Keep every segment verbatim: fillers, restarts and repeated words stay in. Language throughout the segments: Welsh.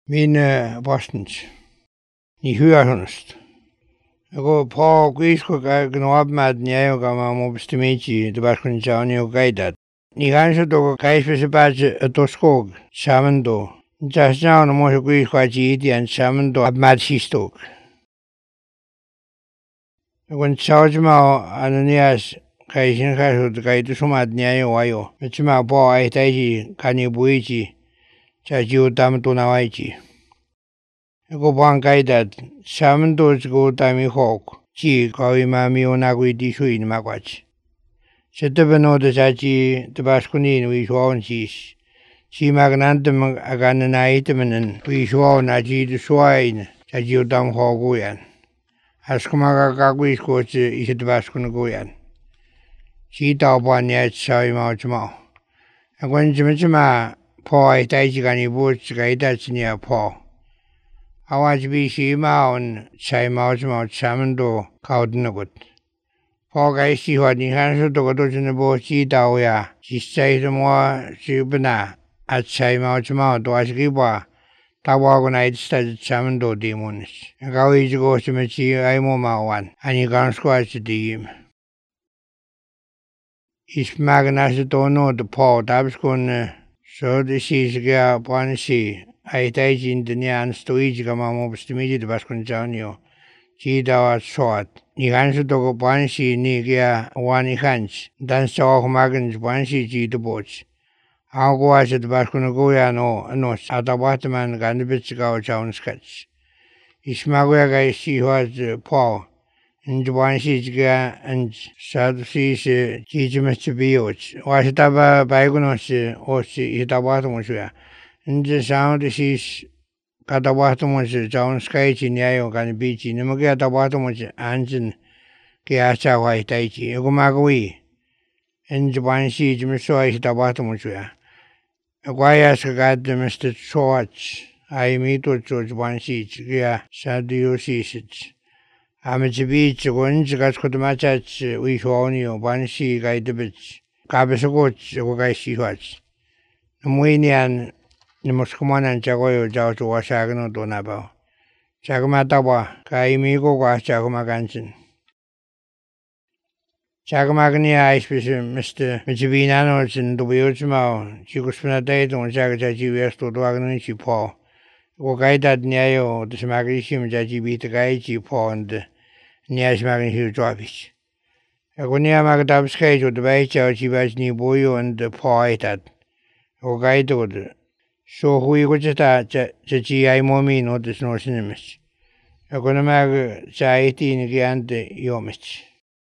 Mine postens. Ni hyöhönöstä. Kun po kuisku kaiken opmaat ja joka mä mun pisti mitsi, tupaskun se on jo kaitat. Ni kanssa tuo kaisvesi pääsi toskog samento. Tässä on muuta kuisku ajiitian samento opmaat sistog. Kun saujama ananias kaisin kanssa kaitu sumat ja jo ajo. Mutta mä po ai taisi kani puici. Sä jiutam tunavaiji. Kun vaan kaitat samento kun tami hok. Ji kaui mä miuna kui di suin mä kuatsi. Se tepenoita saaji tapaskuniin ui suon siis. Si magnantam agan näitäminen ui suon aji suoin. Sä jiutam hokujan. Askumaga kakuiskuotsi isi tapaskun kujan. Si taupaan jäät sai mautmaa. Ja kun se mä po ei täisikani puhutsi kaitatsin ja po. Awaji bisi ma on sai mautmaa samento kaudnukut. Po kaisi huotin kanssa tokotusinne puhutsi tauja. Siis sai mua syypänä, että sai mautmaa tuossa kipaa. Tavaa kun näitä samento tiimunnissa. Ja kauisi kohtumetsi aimomauan. Ani kanskoatsi tiim. Ismägnässä tuonut po tapskun sodi siiskä pansi. Ai täisin tänään stoijikä mä muodosti mitään paskun jaanio. Siitä ovat soat. Ni kanssa toko pansi niikä wani kans. Dan saa magen pansi siitä pois. Aukuaiset paskun kujan o nos atapahtaman kannabitsi kautsauskats. Ismäkuja kaisi huot po. Inj pansi jikä inj saatu siis jijimässä biots. Vaisi tapa paikunossa ossi itapahtamusia. Inj saanut siis katapahtamusia jaunskaitsin ja jokan biitsi. Nämä kia tapahtamusia ansin kiähtsä vaihtaitsi. Joku mä kui. Inj pansi jimässä vaisi tapahtamusia. Joku ajaska käyttämästä soats. Ai mitut soats pansi kia saatu jo siisits. Ametsi biitsi kun inj kaskota matsatsi ui suonio pansi kaitapitsi. Kaapesa kutsi joku kaisi huotsi. No muinian ne muskomanan jakoju jausu wasagno tunapau. Jagma tapa kai mi ko kwa jagma kansin. Jagma gni aispis mister Mijibinano sin dubiutsmau jikuspina taitung jagaja jiwestu duagno chi po. Ko kaitat nyayo desmagrisim jajibita gaiji po and nyasmagin hiu jobich. Ko nyamag dabskai to dvaicha jibas ni boyo and po aitat. Ko gaitod so hui ko jata jaji ai momi no des no sinimis. Ko na mag jaiti ni giante yomich.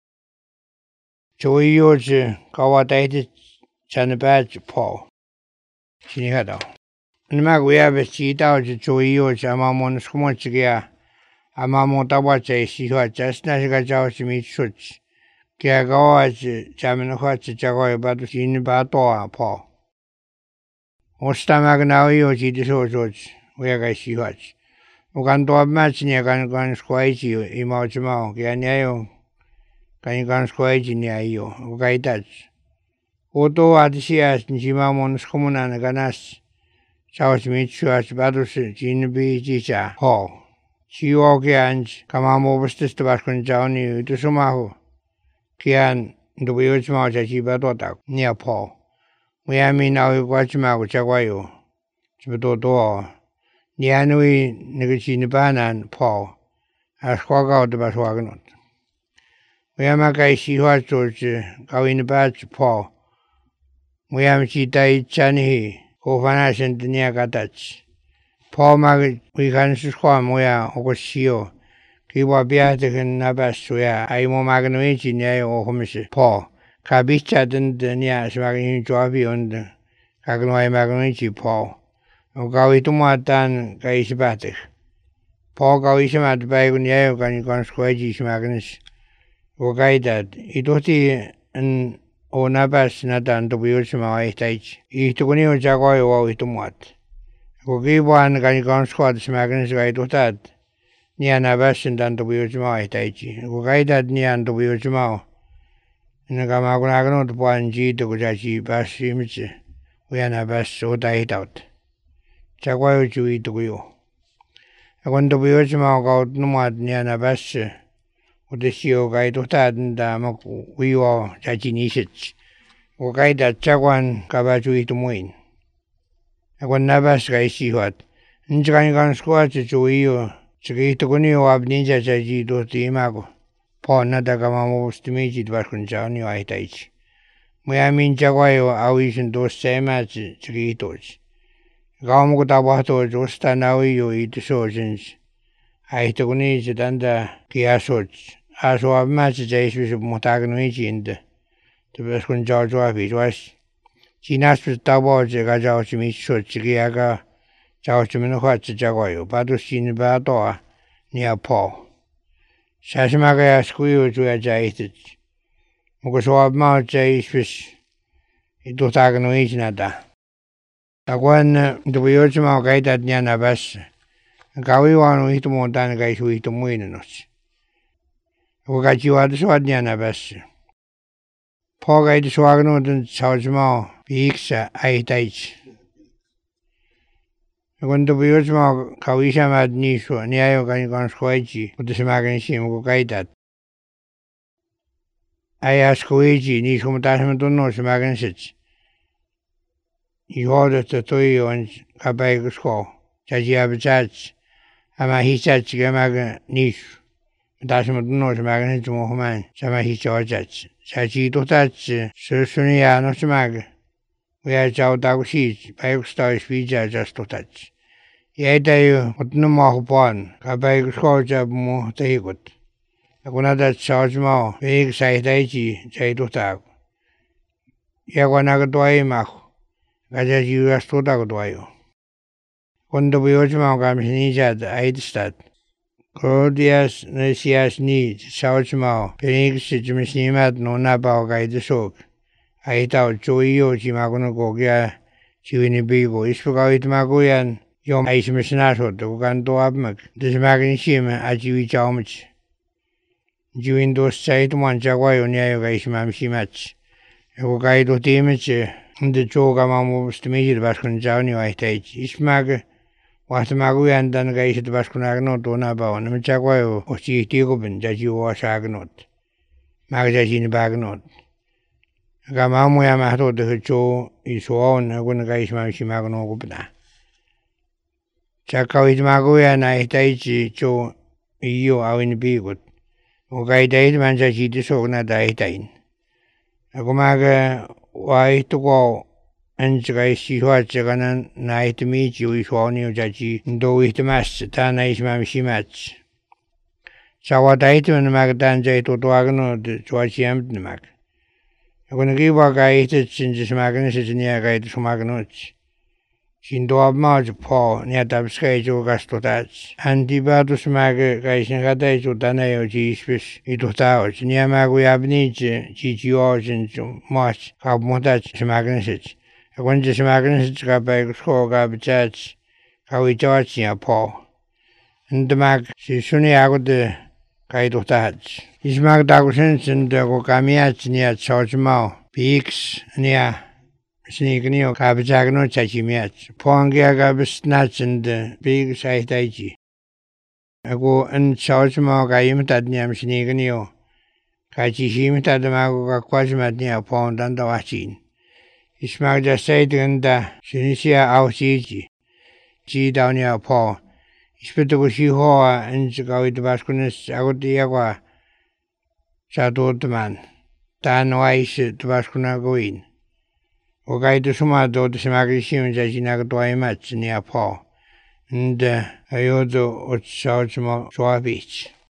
Choi yoje kawatai chan badge po. Sini hada. Nima guya be chi dao je choi yoje amamon skumochigia. Amamon tawache si hua jasna ga jao simi chuch. Kia gawa je jamin hua je jago badu sini ba toa po. Ostamag na yo ji de so so we ga si hua. O kan to match ni kan kan squai ji i ma chma ke nya yo. Kan kan squai ji ni ayo. O ga itach. O to adisias ni ma mon skomuna na ganas. Chao mi chuas badu se jin bi ji cha ho. Chi o ke anj kama mo bestes to baskun jao ni to sumahu. Kian do yo chma ja ji ba to ta ni po. We I mean now watch my Jaguayo. Chibuto. Nianui Negacini Banan, Paul. As quag out the Baswaganot. We am a guy she was George, go in the batch, Paul. We am she died Chani, go vanish and the Niagatach. Paul Mag, we can swam where Ogosio. Kiwa Beatic and Nabas, where I mo Maganoichi near or Homish, Paul. Kabicha den nya smagin jobi und kagnoi magnichi po. O gawi tumatan kai sibatik. Po gawi simat baigun yayo kan kon squaji smagnis. O gaidat idoti en o nabas natan to biusma aitaich. Itukuni o jagoi o itumat. O giwan kan kon squad smagnis gaidotat. Nia nabas dan to biusma aitaich. O gaidat nian to biusma. Nagamagno to Panji to Gujachi Bash image. We are not best so died out. Chagwayo to eat to you. Cuando vio que me gaut no mat ni ana basse, o de sio gai do taden da ma wiwa chachinisich. O gai da chagwan kabaju itu muin. Agwan nabas gai sihat. Njani kan squat jo iyo. Chigi to kuni o ab ninja chaji do ti mago. Po na da kama mo stimiji dwa kun jani o ai taichi. Maya min chagwai o awishin do sema chigi tochi. Gao mo ta ba to jo sta na wi yo it so jins. Ai to kuni jidanda kiasoj. Aso ab ma chijai mo ta gnu inde. To bes kun jajo abi was. Chinas ta ba je ga jao chi mi so chigi aga. Chao chi min hwa chi jagwayo. Badu sin ba to ni a po. Sasmaga ya skuyo jo ya jaitit. Mugo so ab ma jai fish. Ito ta gnu nada. Agwan do yo chi ma ga ida nya na bas. Gawi wa no ito mo dan ga isu ito mo inos. Ugo ga ji wa so nya na bas. Po ga ida so agno den chao chi ma biksa ai taich. Cuando vio que me causa más niso, ni hay que con squaji, porque se me hagan sin mucho caída. Hay a squaji, ni como tal se me tornó se me hagan sech. Y ahora estoy en capaz de squaw, ya ya bechach, a más hichach que me hagan niso. Tal se me tornó se me hagan sech como man, se me hichach, ya si tú tach, se suena no se me haga. Voy a echar otra cosita, para que esté espilla ya esto tach. Ia tayo otno mahu pan, kapay ko sa mo tayo. Ako na dat charge mo, big sa tayo ji, sa ito tag. Ia ko na katuay mahu, kaya ji uas to tag tuayo. Kondo biyo mo kami sinijad ay distat. Korodias na siyas ni charge mo, big si jumisnimat no nabaw kay disok. Ay tao choyo si makuno ko kaya siwini bigo, ispukaw itmago yan. Yom ay sumisinaso to kan to abmak. Des magin shima ajiwi chaumach. Jiwin dos say to man jagwayo niya yung ismam shimach. Eko kay do timach. Hindi choga mamu stimijit baskun jaw ni ay taich. Ismag watamagu yan dan kay isit baskun agno to na bawa. Naman jagwayo o si tigo bin jaji was agnot. Mag jaji ni bagnot. Kamamu ya mahto de cho isuon agun kay ismam shimagno ko pina. Chakau itmago ya na itaichi cho iyo awin bigot. O kai dait man sa chiti sok na daitain. Ako maga wa ito ko ancha kai sihwa chaka na na itimichi u iswa ni o chachi ndo itimas ta na ismam shimach. Sawa dait man maga tanja ito tuagno chwa chiamt na maga. Ako nagiwa kai ito chinchis maga nisa chinia kai ito sumagnoch. Sin do ab ma po ni atab skai jo gasto tats. Anti ba to smag kai sin gata jo tana yo ji spes I do ta o ni amago ya bni ji ji ji o jin jo mas ka mo ta smag ne sit. Akon ji smag ne sit ka ba ko ga bchat ka wi jo chi ya po. Ndmag si suni ago de kai do ta. Ismag da go sin sin de go kamia chi ni a choj ma. Pix ni a Snignio kabjagno chachimiach. Pongia gabs nachend big sai taiji. Ago an chawchma gaim tadniam snignio. Kachi him tadamago kakwajmatnia pondan da wachin. Ismag da saidganda sinisia ausiji. Ji downia po. Ispetago si hoa and gawid baskunis agotiagua. Sadotman. Dan wais tbaskuna goin. O kai to suma do to semagri sim ja jina to ai match ni a po. And ayo do o chao chmo so a beach.